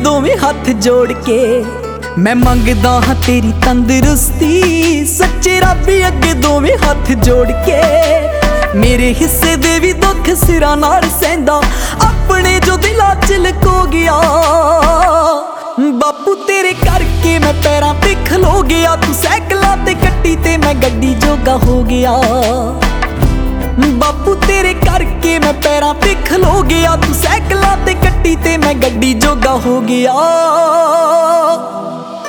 ਦੋਵੇਂ ਹੱਥ ਜੋੜ ਕੇ मैं मंगदा हाँ तेरी तंदुरुस्ती, सच्चे रब अगे दोवें हथ जोड़ के। मेरे हिस्से दे भी दुख सिरा नाल सहंदा, अपने जो दिला च लको गया। बापू तेरे करके मैं पैरां ते खलो गया, तू सैकलां ते कट्टी ते मैं गड्डी जोगा हो गया। बापू तेरे करके मैं पैरां ते खलो गया, तू सैकलां ते कट्टी ते मैं गड्डी जोगा हो गया।